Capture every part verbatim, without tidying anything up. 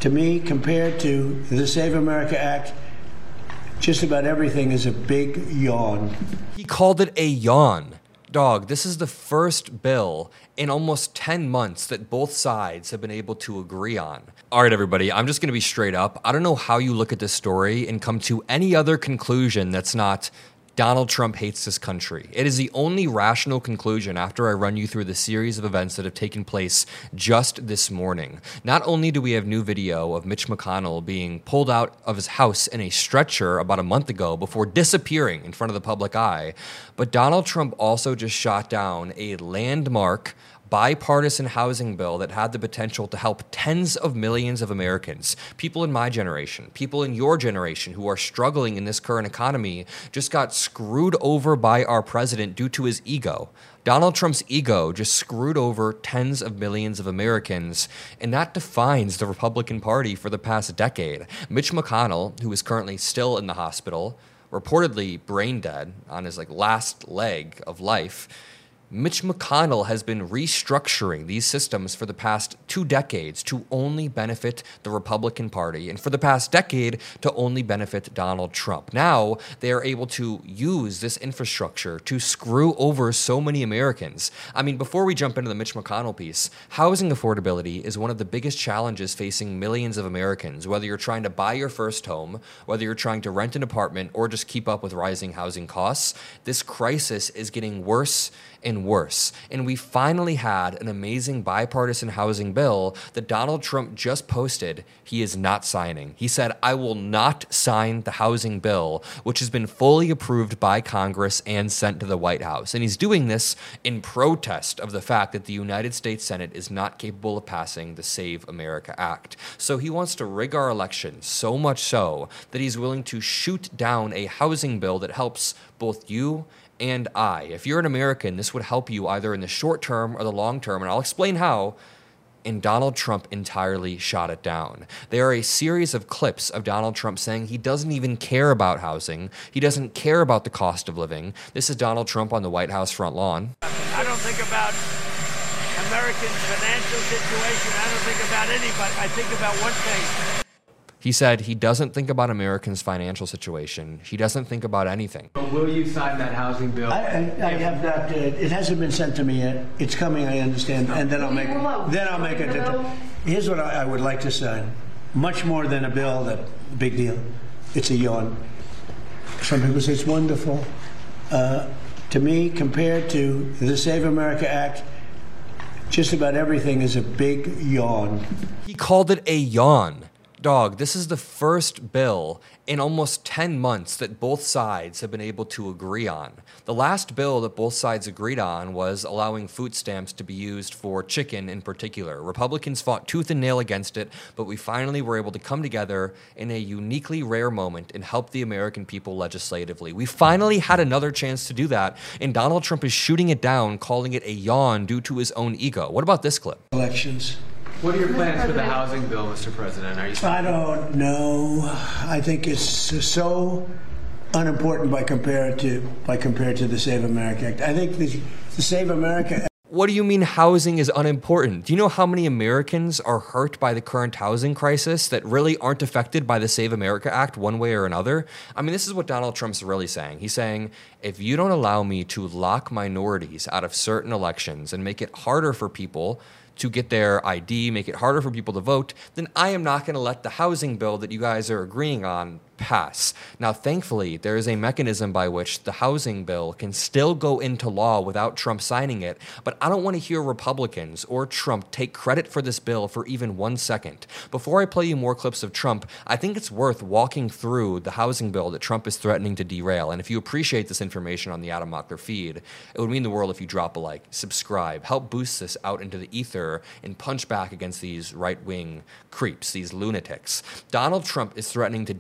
to me, compared to the Save America Act, just about everything is a big yawn. He called it a yawn. Dog, this is the first bill in almost ten months that both sides have been able to agree on. All right, everybody, I'm just going to be straight up. I don't know how you look at this story and come to any other conclusion that's not Donald Trump hates this country. It is the only rational conclusion after I run you through the series of events that have taken place just this morning. Not only do we have new video of Mitch McConnell being pulled out of his house in a stretcher about a month ago before disappearing in front of the public eye, but Donald Trump also just shot down a landmark bipartisan housing bill that had the potential to help tens of millions of Americans, people in my generation, people in your generation who are struggling in this current economy, just got screwed over by our president due to his ego. Donald Trump's ego just screwed over tens of millions of Americans, and that defines the Republican Party for the past decade. Mitch McConnell, who is currently still in the hospital, reportedly brain dead on his like last leg of life, Mitch McConnell has been restructuring these systems for the past two decades to only benefit the Republican Party, and for the past decade to only benefit Donald Trump. Now, they are able to use this infrastructure to screw over so many Americans. I mean, before we jump into the Mitch McConnell piece, housing affordability is one of the biggest challenges facing millions of Americans, whether you're trying to buy your first home, whether you're trying to rent an apartment, or just keep up with rising housing costs. This crisis is getting worse and worse. And we finally had an amazing bipartisan housing bill that Donald Trump just posted he is not signing. He said, I will not sign the housing bill, which has been fully approved by Congress and sent to the White House. And he's doing this in protest of the fact that the United States Senate is not capable of passing the Save America Act. So he wants to rig our elections, so much so that he's willing to shoot down a housing bill that helps both you and I. If you're an American, this would help you either in the short term or the long term, and I'll explain how. And Donald Trump entirely shot it down. There are a series of clips of Donald Trump saying he doesn't even care about housing. He doesn't care about the cost of living. This is Donald Trump on the White House front lawn. I don't think about Americans' financial situation. I don't think about anybody. I think about one thing. He said he doesn't think about Americans' financial situation. He doesn't think about anything. But will you sign that housing bill? I, I, I have not. Uh, it hasn't been sent to me yet. It's coming. I understand, and then I'll make. Then I'll make it. Here's what I, I would like to sign. Much more than a bill. That big deal. It's a yawn. Some people say it's wonderful. Uh, to me, compared to the Save America Act, just about everything is a big yawn. He called it a yawn. Dog, this is the first bill in almost ten months that both sides have been able to agree on. The last bill that both sides agreed on was allowing food stamps to be used for chicken in particular. Republicans fought tooth and nail against it, but we finally were able to come together in a uniquely rare moment and help the American people legislatively. We finally had another chance to do that, and Donald Trump is shooting it down, calling it a yawn due to his own ego. What about this clip? Elections. What are your plans for the housing bill, Mister President? Are you I don't know. I think it's so unimportant by compared to by compared to the Save America Act. I think the, the Save America Act. What do you mean housing is unimportant? Do you know how many Americans are hurt by the current housing crisis that really aren't affected by the Save America Act one way or another? I mean, this is what Donald Trump's really saying. He's saying, if you don't allow me to lock minorities out of certain elections and make it harder for people to get their I D, make it harder for people to vote, then I am not going to let the housing bill that you guys are agreeing on pass. Now, thankfully, there is a mechanism by which the housing bill can still go into law without Trump signing it, but I don't want to hear Republicans or Trump take credit for this bill for even one second. Before I play you more clips of Trump, I think it's worth walking through the housing bill that Trump is threatening to derail, and if you appreciate this information on the Adam Mockler feed, it would mean the world if you drop a like, subscribe, help boost this out into the ether, and punch back against these right-wing creeps, these lunatics. Donald Trump is threatening to derail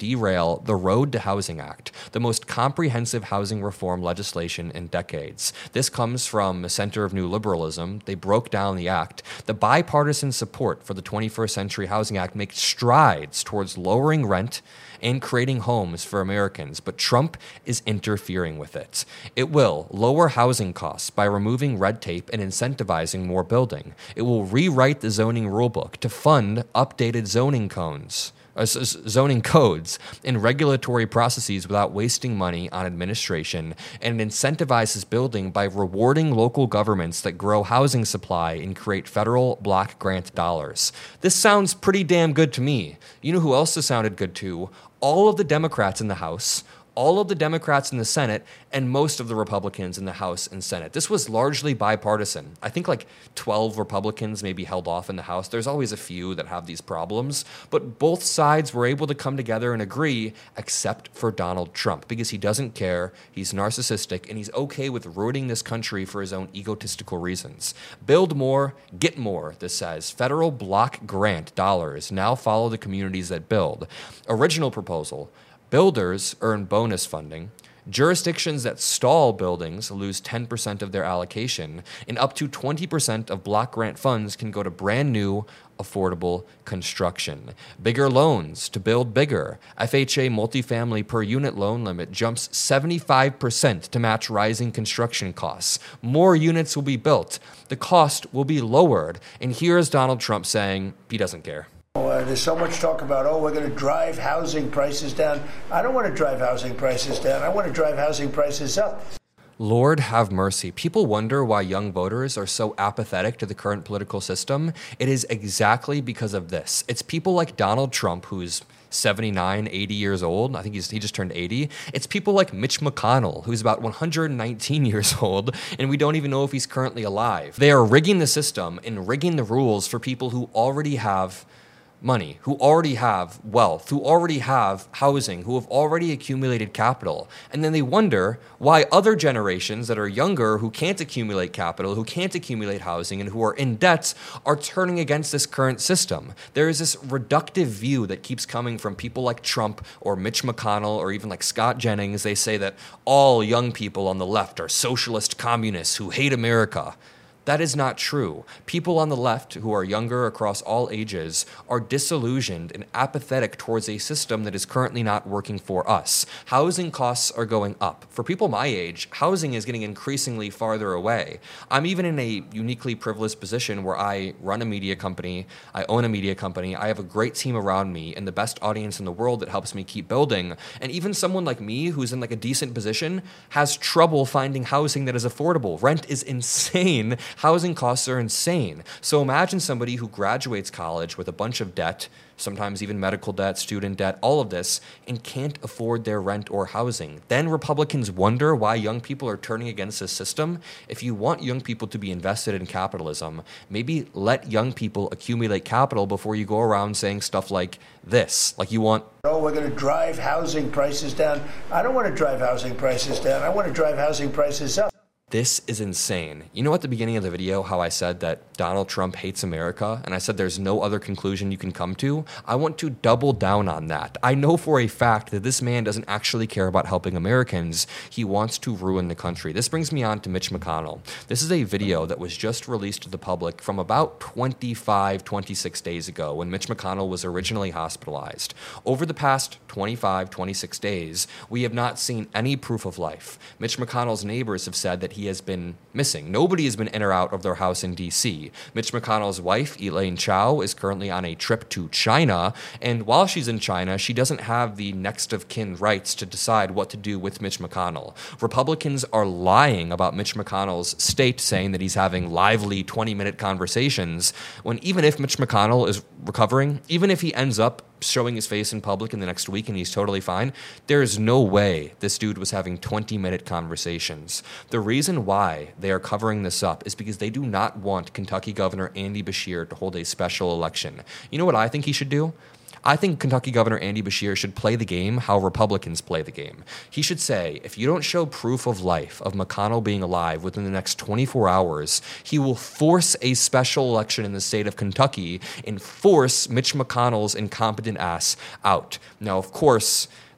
file the Road to Housing Act, the most comprehensive housing reform legislation in decades. This comes from the Center of New Liberalism. They broke down the act. The bipartisan support for the twenty-first Century Housing Act makes strides towards lowering rent and creating homes for Americans, but Trump is interfering with it. It will lower housing costs by removing red tape and incentivizing more building. It will rewrite the zoning rulebook to fund updated zoning codes. Uh, zoning codes and regulatory processes without wasting money on administration, and it incentivizes building by rewarding local governments that grow housing supply and create federal block grant dollars. This sounds pretty damn good to me. You know who else this sounded good to? All of the Democrats in the House, all of the Democrats in the Senate, and most of the Republicans in the House and Senate. This was largely bipartisan. I think like twelve Republicans maybe held off in the House. There's always a few that have these problems, but both sides were able to come together and agree, except for Donald Trump, because he doesn't care, he's narcissistic, and he's okay with ruining this country for his own egotistical reasons. Build more, get more, this says. Federal block grant dollars now follow the communities that build. Original proposal: builders earn bonus funding. Jurisdictions that stall buildings lose ten percent of their allocation, and up to twenty percent of block grant funds can go to brand new, affordable construction. Bigger loans to build bigger. F H A multifamily per unit loan limit jumps seventy-five percent to match rising construction costs. More units will be built. The cost will be lowered. And here's Donald Trump saying he doesn't care. Uh, there's so much talk about, oh, we're going to drive housing prices down. I don't want to drive housing prices down. I want to drive housing prices up. Lord have mercy. People wonder why young voters are so apathetic to the current political system. It is exactly because of this. It's people like Donald Trump, who's seventy-nine, eighty years old. I think he's, he just turned eighty. It's people like Mitch McConnell, who's about one hundred nineteen years old, and we don't even know if he's currently alive. They are rigging the system and rigging the rules for people who already have money, who already have wealth, who already have housing, who have already accumulated capital. And then they wonder why other generations that are younger, who can't accumulate capital, who can't accumulate housing, and who are in debts, are turning against this current system. There is this reductive view that keeps coming from people like Trump or Mitch McConnell or even like Scott Jennings. They say that all young people on the left are socialist communists who hate America. That is not true. People on the left who are younger across all ages are disillusioned and apathetic towards a system that is currently not working for us. Housing costs are going up. For people my age, housing is getting increasingly farther away. I'm even in a uniquely privileged position where I run a media company, I own a media company, I have a great team around me and the best audience in the world that helps me keep building. And even someone like me who's in like a decent position has trouble finding housing that is affordable. Rent is insane. Housing costs are insane. So imagine somebody who graduates college with a bunch of debt, sometimes even medical debt, student debt, all of this, and can't afford their rent or housing. Then Republicans wonder why young people are turning against this system. If you want young people to be invested in capitalism, maybe let young people accumulate capital before you go around saying stuff like this, like you want, oh, we're going to drive housing prices down. I don't want to drive housing prices down. I want to drive housing prices up. This is insane. You know at the beginning of the video how I said that Donald Trump hates America, and I said there's no other conclusion you can come to? I want to double down on that. I know for a fact that this man doesn't actually care about helping Americans. He wants to ruin the country. This brings me on to Mitch McConnell. This is a video that was just released to the public from about twenty-five, twenty-six days ago when Mitch McConnell was originally hospitalized. Over the past twenty-five, twenty-six days, we have not seen any proof of life. Mitch McConnell's neighbors have said that he has been missing. Nobody has been in or out of their house in D C. Mitch McConnell's wife, Elaine Chao, is currently on a trip to China, and while she's in China, she doesn't have the next of kin rights to decide what to do with Mitch McConnell. Republicans are lying about Mitch McConnell's state, saying that he's having lively twenty-minute conversations, when even if Mitch McConnell is recovering, even if he ends up showing his face in public in the next week and he's totally fine, there is no way this dude was having twenty-minute conversations. The reason why they are covering this up is because they do not want Kentucky Governor Andy Beshear to hold a special election. You know what I think he should do? I think Kentucky Governor Andy Beshear should play the game how Republicans play the game. He should say, if you don't show proof of life of McConnell being alive within the next twenty-four hours, he will force a special election in the state of Kentucky and force Mitch McConnell's incompetent ass out. Now, of course,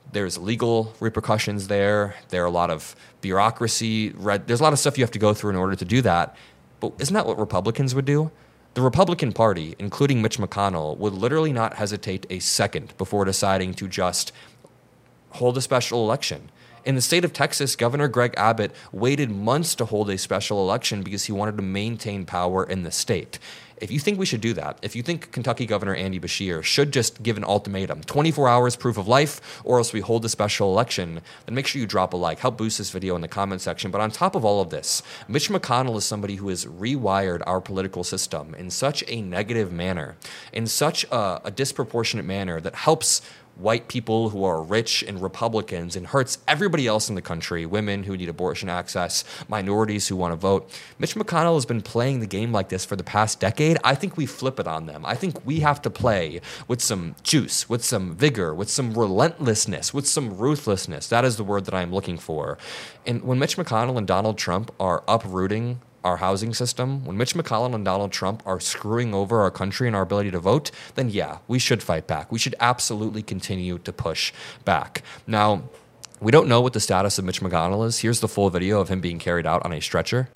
There's legal repercussions there. There are a lot of bureaucracy. There's a lot of stuff you have to go through in order to do that. But isn't that what Republicans would do? The Republican Party, including Mitch McConnell, would literally not hesitate a second before deciding to just hold a special election. In the state of Texas, Governor Greg Abbott waited months to hold a special election because he wanted to maintain power in the state. If you think we should do that, if you think Kentucky Governor Andy Beshear should just give an ultimatum, twenty-four hours proof of life, or else we hold a special election, then make sure you drop a like. Help boost this video in the comment section. But on top of all of this, Mitch McConnell is somebody who has rewired our political system in such a negative manner, in such a, a disproportionate manner that helps white people who are rich and Republicans and hurts everybody else in the country, women who need abortion access, minorities who want to vote. Mitch McConnell has been playing the game like this for the past decade. I think we flip it on them. I think we have to play with some juice, with some vigor, with some relentlessness, with some ruthlessness. That is the word that I'm looking for. And when Mitch McConnell and Donald Trump are uprooting our housing system, when Mitch McConnell and Donald Trump are screwing over our country and our ability to vote, then yeah, we should fight back. We should absolutely continue to push back. Now, we don't know what the status of Mitch McConnell is. Here's the full video of him being carried out on a stretcher.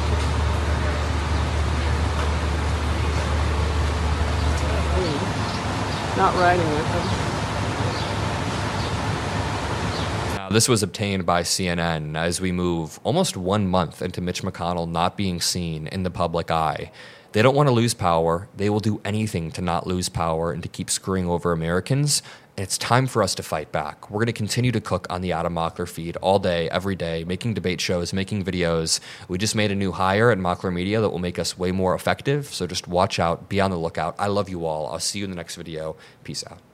Not riding with him. This was obtained by C N N as we move almost one month into Mitch McConnell not being seen in the public eye. They don't want to lose power. They will do anything to not lose power and to keep screwing over Americans. And it's time for us to fight back. We're going to continue to cook on the Adam Mockler feed all day, every day, making debate shows, making videos. We just made a new hire at Mockler Media that will make us way more effective. So just watch out, be on the lookout. I love you all. I'll see you in the next video. Peace out.